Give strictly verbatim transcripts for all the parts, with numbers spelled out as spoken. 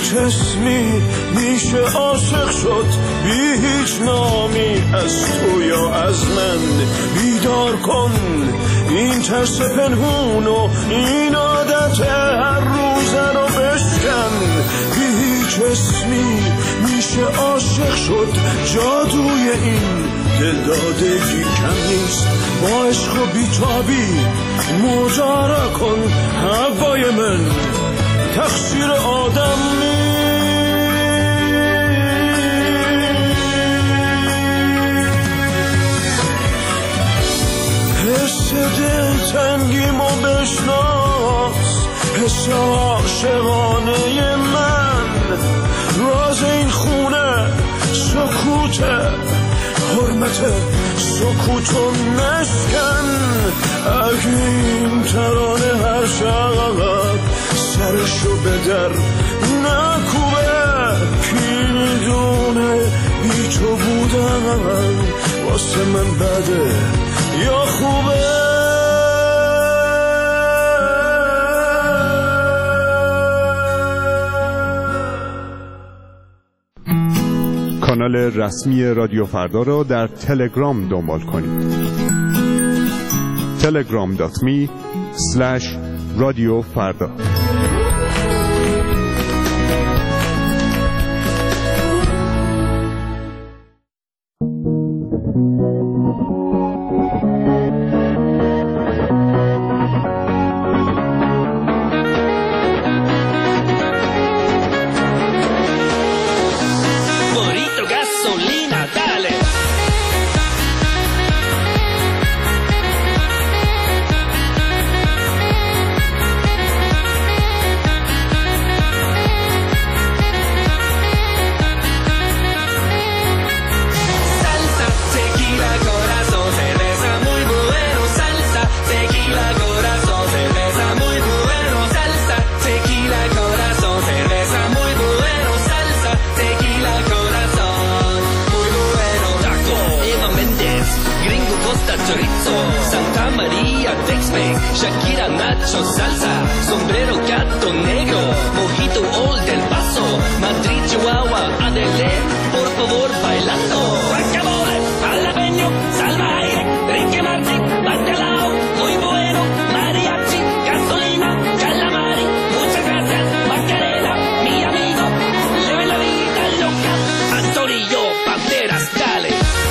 هیچ اسمی میشه عاشق شد، بی هیچ نامی از تو یا از من. بیدار کن این ترس پنهون و این عادت هر روزه رو بشکن. بی هیچ اسمی میشه عاشق شد، جادوی این دلدادگی کم نیست. با عشق و بیتابی ماجرا کن هوای من، تقصیر آدم نیست. حس دل تنگیمو بشناس، حس عاشقانه من. راز این خونه سکوته، حرمت سکوتو نشکن. اگه این ترانه هر شب سرشو به در نکوبه، کی میدونه بی تو بودن واسه من بده یا خوبه. کانال رسمی رادیو فردا را در تلگرام دنبال کنید. تلگرام دات می اسلش رادیو فردا. Shakira, Nacho, salsa, sombrero, gato negro, mojito, Old del Paso, Madrid, Chihuahua, Adele, por favor, bailando. Guacamole, jalapeño, salva aire, Ricky Martin, bacalao, muy bueno, mariachi, gasolina, calamari, muchas gracias, Macarena, mi amigo, leve la vida loca, Antonio, Banderas, dale.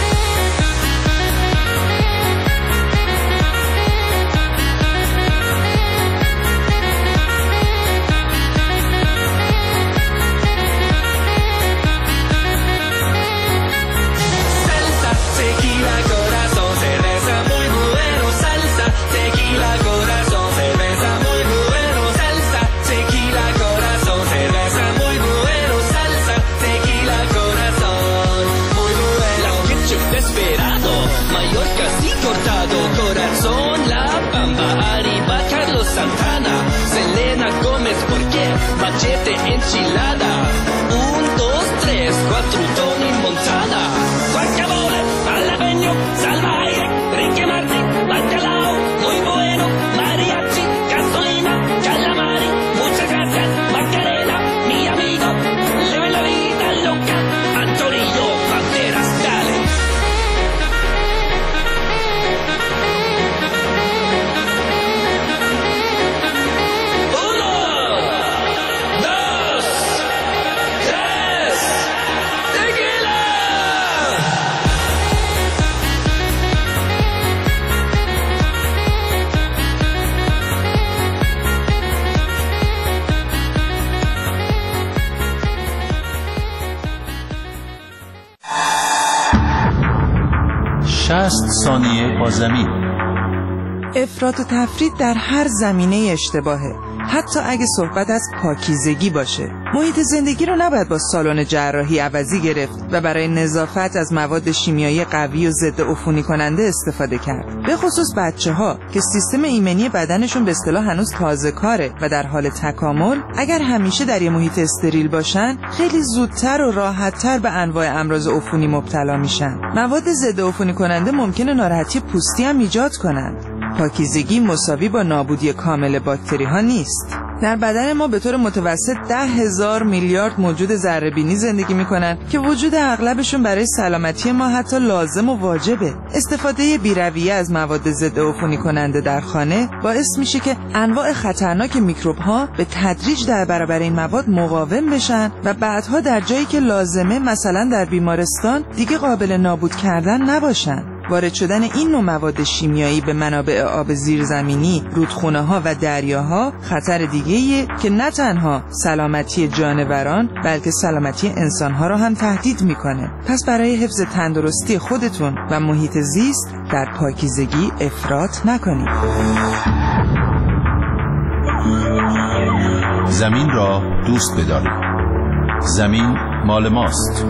Corazón, La Bamba, arriba Carlos Santana, Selena Gómez, ¿por qué? Machete, enchilada, un, dos, tres, cuatro, Tony Montana, guacamole, jalapeño, salva aire, Ricky Martin, bacalao, muy bueno, mariachi, gasolina, calamari, muchas gracias, Macarena, mi amigo, leve la vida loca, Antonio Banderas, dale. شصت ثانیه با زمین. افراط و تفرید در هر زمینه اشتباهه، حتی اگه صحبت از پاکیزگی باشه. محیط زندگی رو نباید با سالن جراحی عوضی گرفت و برای نظافت از مواد شیمیایی قوی و ضد عفونی کننده استفاده کرد. به خصوص بچه‌ها که سیستم ایمنی بدنشون به اصطلاح هنوز تازه کاره و در حال تکامل، اگر همیشه در یه محیط استریل باشن، خیلی زودتر و راحت‌تر به انواع امراض عفونی مبتلا میشن. مواد ضد عفونی کننده ممکنه ناراحتی پوستی هم ایجاد کنن. پاکیزگی مساوی با نابودی کامل باکتری ها نیست. در بدن ما به طور متوسط ده هزار میلیارد موجود ذره‌بینی زندگی میکنن که وجود اغلبشون برای سلامتی ما حتی لازم و واجبه. استفاده بی‌رویه از مواد ضد عفونی کننده در خانه باعث میشه که انواع خطرناک میکروب ها به تدریج در برابر این مواد مقاوم بشن و بعدها در جایی که لازمه، مثلا در بیمارستان، دیگه قابل نابود کردن نباشن. وارد شدن این نوع مواد شیمیایی به منابع آب زیرزمینی، رودخونه ها و دریاها خطر دیگه‌ایه که نه تنها سلامتی جانوران بلکه سلامتی انسانها را هم تهدید میکنه. پس برای حفظ تندرستی خودتون و محیط زیست در پاکیزگی افراط نکنید. زمین را دوست بدارید. زمین مال ماست.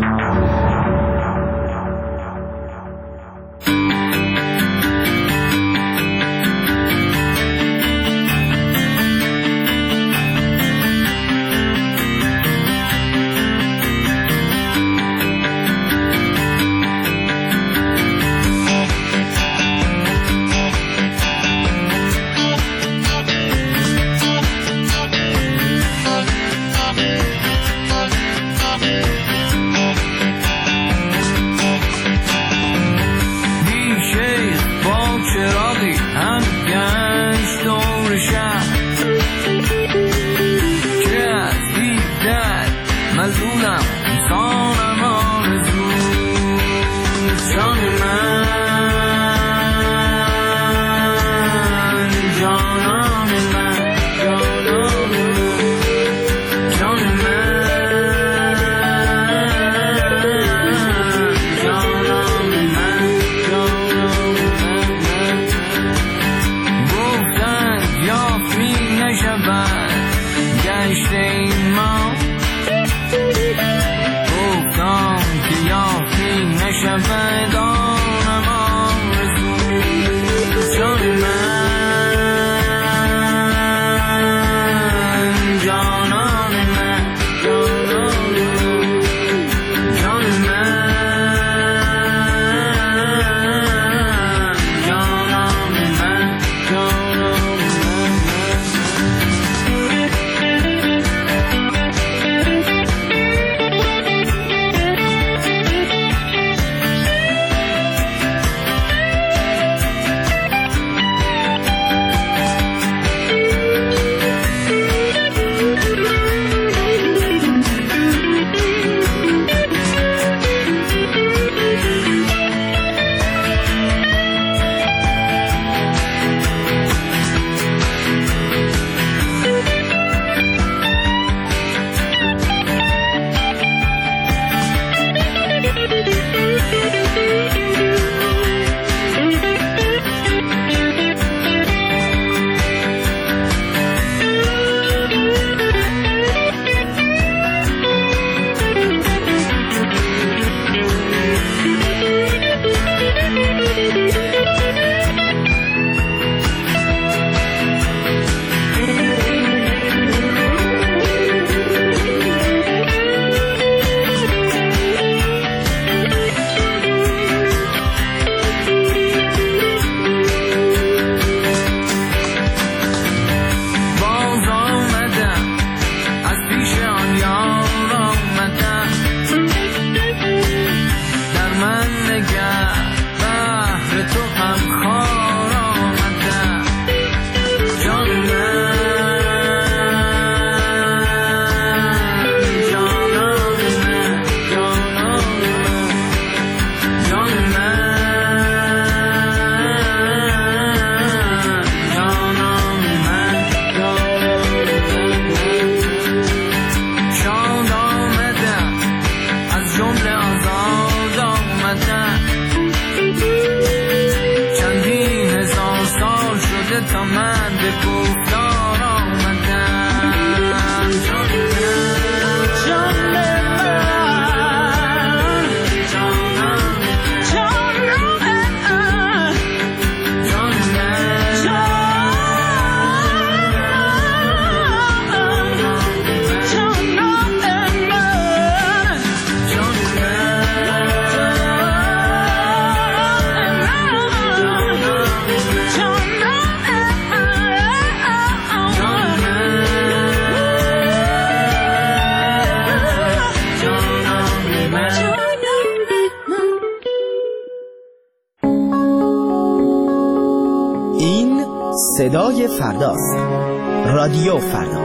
صدای فرداست. رادیو فردا.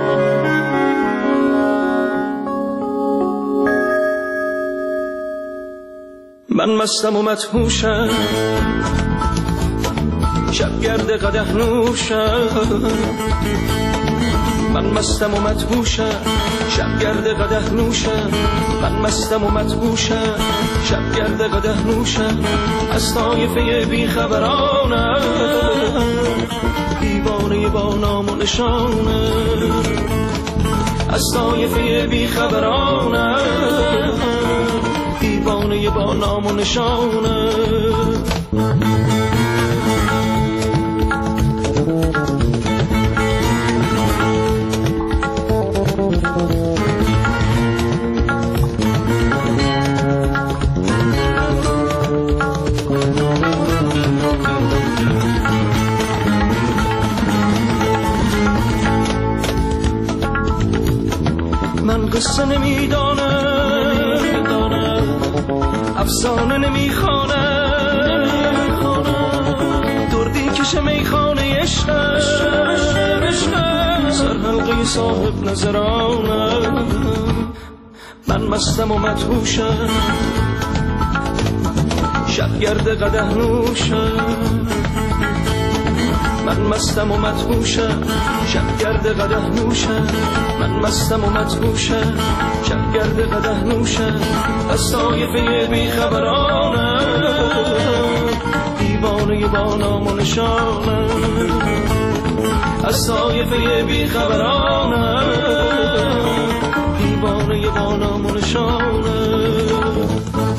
من مستم و مدهوشم، شبگرد قدح نوشم. من مستم و مدهوشم، شبگرد قدح نوشم. من مستم و مدهوشم، شبگرد قدح نوشم. از طایفه بیخبرانم، دیوانه با نام و نشانم. از طایفه بیخبرانم، دیوانه با نام و نشانم. من قصه نمیدانم، افسانه نمیخوانم، دردی کش میخانه عشقم، سرحلقه صاحب نظرانم. من مستم و مدهوشم، شبگرد قدح نوشم. من مستم و مدهوشم، شبگرد قدح نوشم. من مستم و مدهوشم، شبگرد قدح نوشم. از طایفه بیخبرانم، دیوانه با نام و نشانم. از طایفه بیخبرانم، دیوانه با نام و نشانم.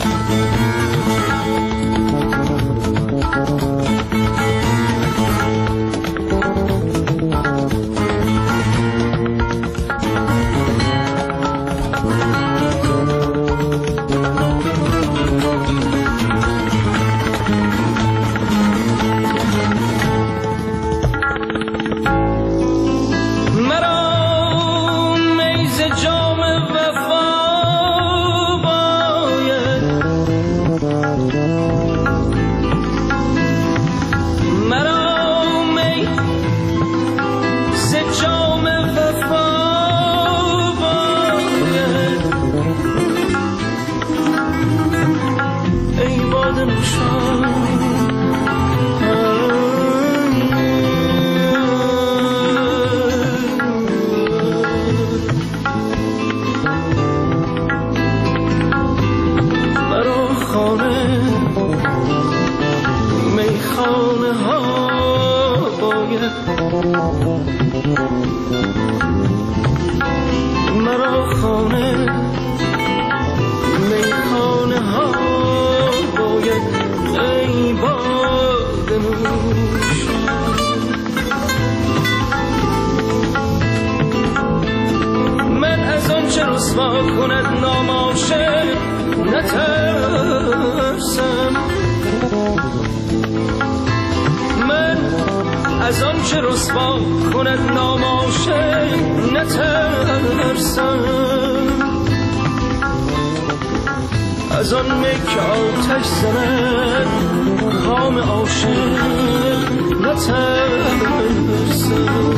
از آن چه رسوا کند نام عاشق نترسم. از آن می که آتش زند خام عاشق نترسم.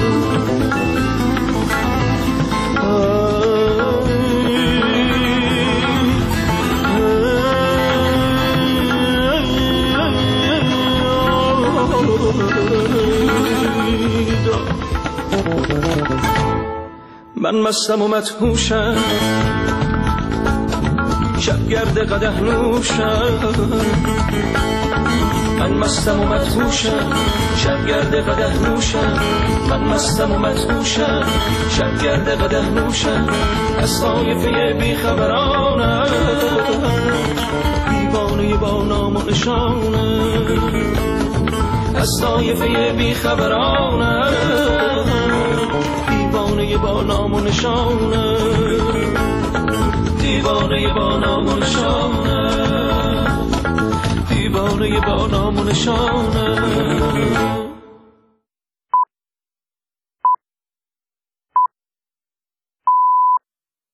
من مستم و مدهوشم، شبگرد قدح نوشم. من مستم و مدهوشم، شبگرد قدح نوشم. من مستم و مدهوشم، شبگرد قدح نوشم. از طایفه بیخبرانم، دیوانه با نام و نشانم. از طایفه بیخبرانم، دیوانه با نام و نشانم. دیوانه با نام و نشانم. دیوانه با نام و نشانم.